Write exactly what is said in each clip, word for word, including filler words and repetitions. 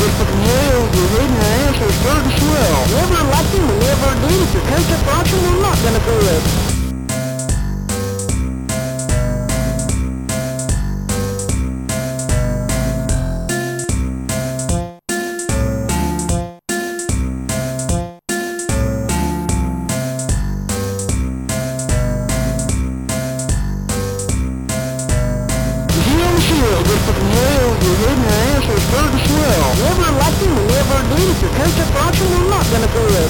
good fucking hell, you're reading your answers third as well. Never liked him, and never did. If your coach up watching, I'm not gonna do it. Good fucking hell, you're reading your answers third as well. Never liked him, and never did. If your coach up watching, I'm not gonna do it.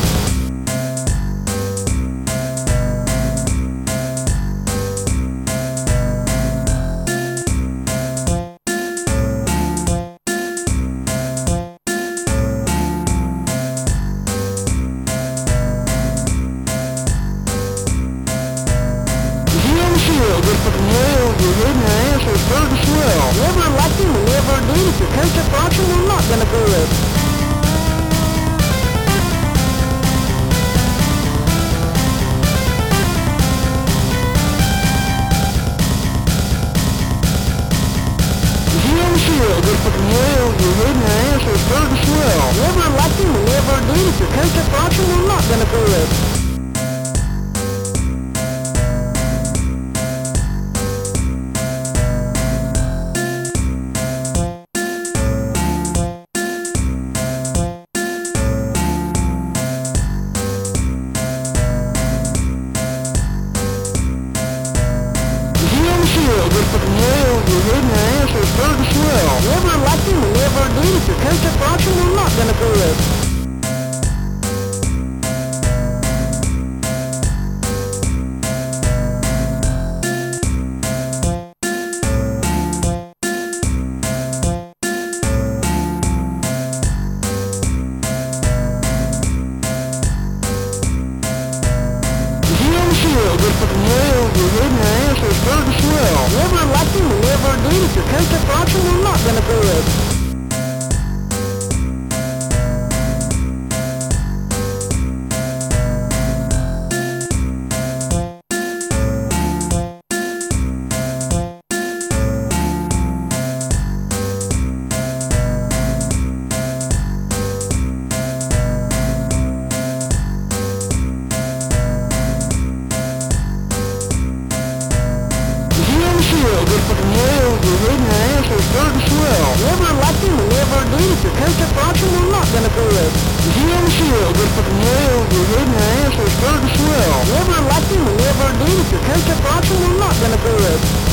Good fucking hell, you're reading your answers third as well. Never liked him, and never did. If your coach up watching, I'm not gonna do it. Good fucking hell, you're reading your answers third as well. Never liked him, and never did. If your coach up watching, I'm not gonna do it. Good fucking hell, you're reading your answers third as well. Never liked him, and never did. If your coach up watching, I'm not gonna do it. Good fucking hell, you're reading your answers third as well. Never liked him, and never did. If your coach up watching, I'm not gonna do it. Good fucking hell, you're reading your answers third as well. Never liked him, and never did. If your coach up watching, I'm not gonna do it. Good fucking hell, you're reading your answers third as well. Never liked him, and never did. If your coach up watching, I'm not gonna do it.